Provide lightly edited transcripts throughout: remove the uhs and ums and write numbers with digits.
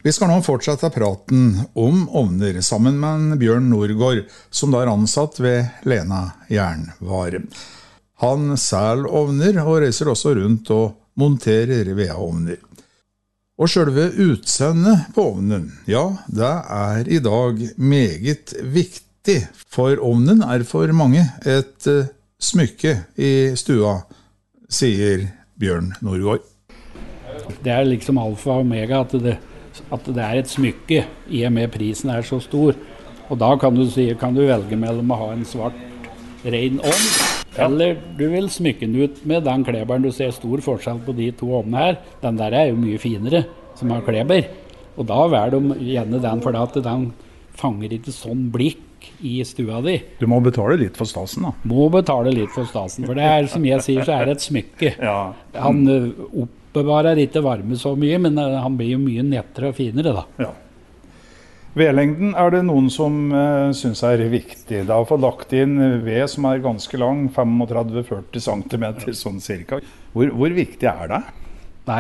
Vi skal nå fortsette praten om ovner sammen med Bjørn Nordgård, som da ansatt ved Lena Jernvare. Han selger ovner og reiser også rundt og monterer VA-ovner. Og selve utseendet på ovnen, ja, det i dag meget viktig, for ovnen for mange et smykke i stua, sier Bjørn Nordgård. Det liksom alfa og omega at det et smykke i og med prisen så stor. Og da kan du velge mellom å ha en svart, ren ovn, eller du vil smykke den ut med den kleberen. Du ser stor forskjell på de to ovnene her. Den der jo mye finere, som har kleber. Og da de gjerne den, for at den fanger ikke sånn blikk i stua di. Du må betale litt for stasen da. Må betale litt for stasen, for det som jeg sier, så det et smykke. Ja. Han oppbevarer ikke varme så mye, men han blir jo mye nettere og finere da. Ja. Vedlengden det noen som synes viktig. Det har fått lagt inn ved som ganske lang, 35-40 cm, sånn cirka. Hvor viktig det? Nei,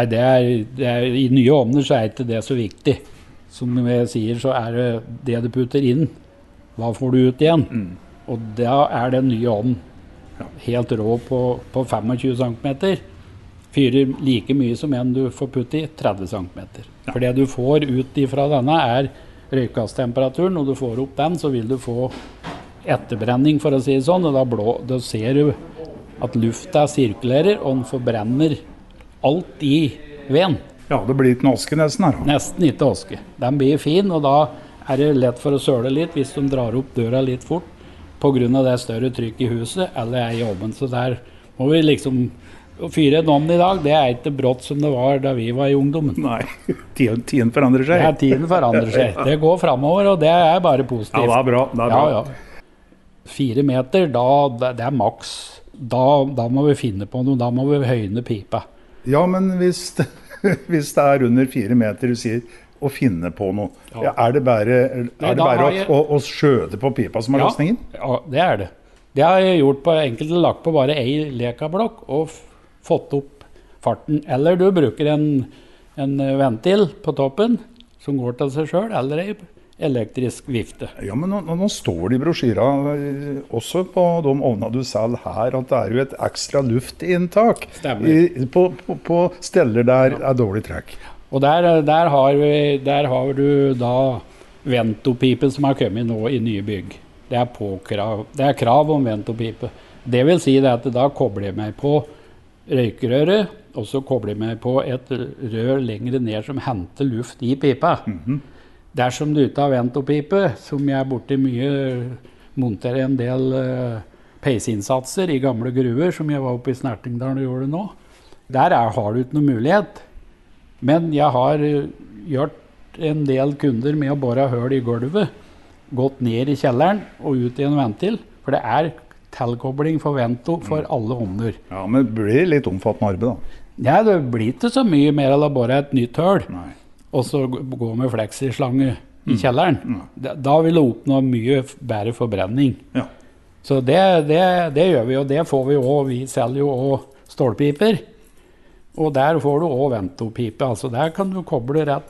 i nye ovner så ikke det så viktig. Som jeg sier, så det du putter inn. Hva får du ut igjen? Og da det nye ovnen. Helt rå på 25 cm. Fyrer like mye som en du får putte i 30 cm. For det du får ut ifra denne røykgasstemperaturen. Når du får opp den, så vil du få etterbrenning, for å si det sånn. Og da ser du at lufta sirkulerer, og den forbrenner alt i veden. Ja, det blir ikke noe aske nesten her. Nesten ikke aske. Den blir fin, og da det lett for å søle litt hvis de drar opp døra litt fort på grunn av det større trykk i huset eller i ovnen. Så der må vi liksom fyre en ovn i dag. Det ikke brått som det var da vi var i ungdommen. Nei, tiden forandrer seg. Ja, tiden forandrer seg. Det går fremover, og det bare positivt. Ja, det bra. Det bra. Ja. 4 meter, det maks. Da må vi finne på noe. Da må vi høyne pipa. Ja, men hvis det under 4 meter, du sier å finne på noe, det bare å skjøte på pipa som løsningen? Ja, det det. Det har jeg gjort på enkelte lagt på bare en lekablokk og fått opp farten. Eller du bruker en ventil på toppen som går til seg selv, eller en elektrisk vifte. Ja, men nå står det i brosjyra, også på de ovnene du selger her, at det jo et ekstra luftinntak på steller der dårlig trekk. Og der har du da ventopipe som har kommet nå i nye bygg. Det krav om ventopipe. Det vil si at da kobler jeg meg på røykerøret, og så kobler jeg meg på et rør lengre ned som henter luft i pipa. Dersom du ikke har ventopipe, som jeg borti mye monterer en del peisinnsatser i gamle gruver, som jeg var oppe i Snertingdalen og gjorde nå, der har du ikke noen mulighet. Men jeg har gjort en del kunder med å bore høl i gulvet, gått ned i kjelleren og ut i en ventil, for det tilkobling for vento for alle ovner. Ja, men det blir litt omfattende arbeid da. Ja, det blir ikke så mye mer eller bare et nytt høl. Nei. Og så gå med fleksislange i kjelleren. Da vil det oppnå mye bedre forbrenning. Ja. Så det gjør vi, og det får vi også. Vi selger jo også stålpiper. Og der får du også ventopipe. Altså der kan du koble rett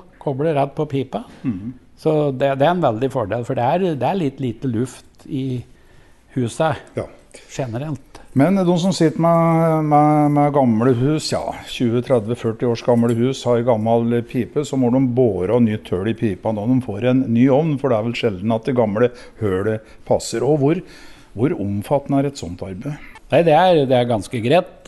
på pipa. Så det en veldig fordel, for det litt lite luft i huset generelt. Men de som sitter med gamle hus, 20-30-40 års gamle hus, har gammel pipe, så må de båre og nytt høl i pipa når de får en ny ovn, for det vel sjelden at det gamle hølet passer. Og hvor omfattende et sånt arbeid? Nei, det ganske greit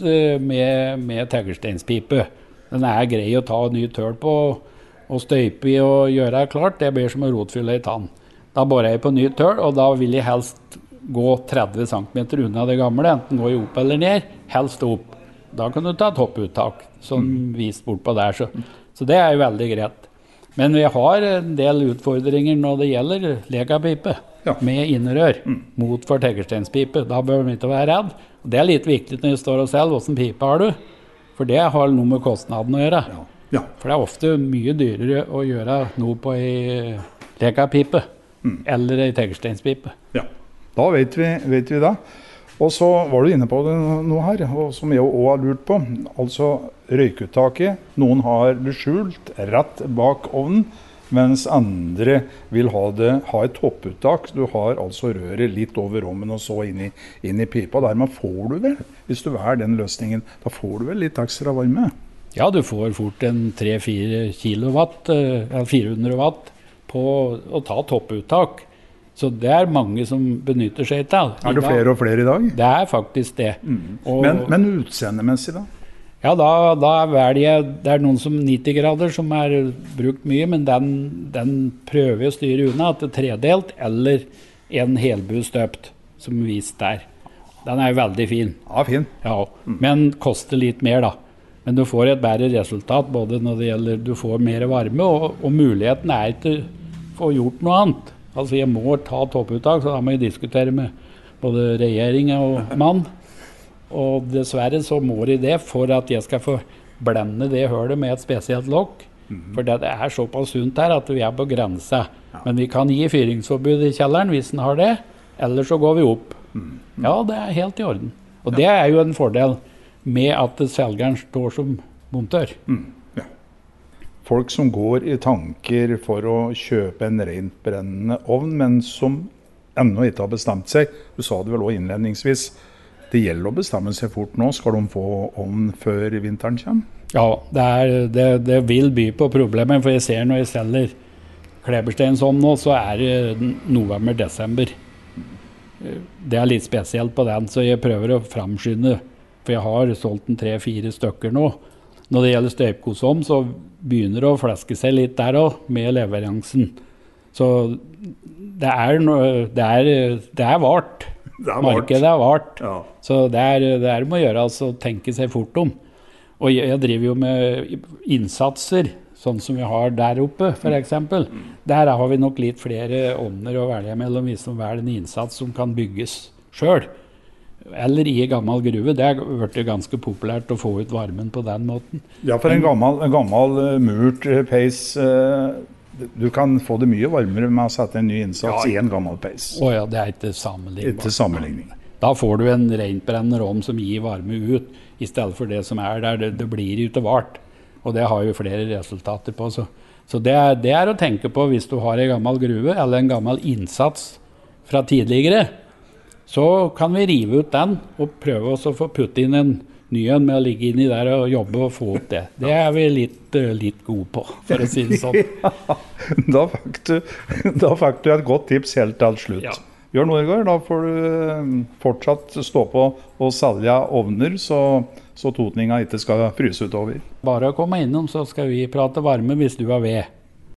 med teglstenspipe. Den grei å ta nytt høl på og støype i og gjøre klart. Det blir som å rotfylle i tann. Da borer jeg på nytt høl, og da vil jeg helst gå 30 cm unna det gamle, enten gå opp eller ned, helst opp. Da kan du ta topputtak, som vist bort på der. Så det jo veldig greit. Men vi har en del utfordringer når det gjelder lekapipe med innerør mot for teglstenspipe. Da bør vi ikke være redd. Det litt viktig når vi står og selger, hvordan pipe har du? For det har noe med kostnaden å gjøre. Ja. For det ofte mye dyrere å gjøre noe på en lekapipe eller en teglstenspipe. Ja. Da vet vi da. Og så var du inne på det nå her, og som jeg også har lurt på. Altså røykuttaket. Noen har det skjult rett bak ovnen, mens andre vil ha et topputtak. Du har altså røret litt over rommen og så inn i pipa. Dermed får du vel, hvis du velger den løsningen, da får du vel litt ekstra varme? Ja, du får fort en 3-4 kilowatt, 400 watt på å ta topputtak. Så det er mange som benytter seg til. Er det flere og flere i dag? Det er faktisk det. Men utseendemessig da? Ja, da velger jeg, det er noen som 90 grader som er brukt mye, men den prøver jeg å styre unna at det er tredelt, eller en helbustøpt, som vist der. Den er jo veldig fin. Ja, fin. Ja, men koster litt mer da. Men du får et bedre resultat, både når det gjelder, du får mer varme, og muligheten er ikke å få gjort noe annet. Altså jeg må ta topputtak, så da må jeg diskutere med både regjering og mann. Og dessverre så må jeg det for at jeg skal få blende det hølet med et spesielt lokk. For det er såpass sunt her at vi er på grensa. Men vi kan gi fyringsforbud i kjelleren hvis den har det, eller så går vi opp. Ja, det er helt i orden. Og det er jo en fordel med at selgeren står som montør. Folk som går i tanker for å kjøpe en rent brennende ovn, men som ennå ikke har bestemt seg. Du sa det vel også innledningsvis. Det gjelder å bestemme seg fort nå. Skal de få ovn før vinteren kommer? Ja, det vil by på problemer, for jeg ser når jeg selger Kleberstein sånn nå, så er det november-desember. Det er litt spesielt på den, så jeg prøver å framskynde, for jeg har solgt 3-4 stykker nå. Når det gjelder støypkosom, så begynner det å flaske seg litt der også, med leveransen. Så det er vart. Markedet er vart. Ja. Så det er må gjøre, altså tenke seg fort om. Og jeg driver jo med innsatser, sånn som vi har der oppe, for eksempel. Der har vi nok litt flere ovner å velge mellom, hvis de velger en innsats som kan bygges selv. Eller i en gammel gruve. Det har vært ganske populært å få ut varmen på den måten. Ja, for en gammel murt peis, du kan få det mye varmere med å sette en ny innsats i en gammel peis. Ja, det er ikke sammenligning. Ikke sammenligning. Da får du en rentbrennende rom som gir varme ut, i stedet for det som er der. Det blir jo ikke vart. Og det har jo flere resultater på. Så det er å tenke på hvis du har en gammel gruve, eller en gammel innsats fra tidligere. Så kan vi rive ut den og prøve å få putte inn en ny en med å ligge inni der og jobbe og få opp det. Det er vi litt gode på, for å si det sånn. Da fikk du et godt tips helt til slutt. Ja. Bjørn Norgård, da får du fortsatt stå på og selge ovner, så totninga ikke skal fryse utover. Bare å komme innom, så skal vi prate varme hvis du har ved.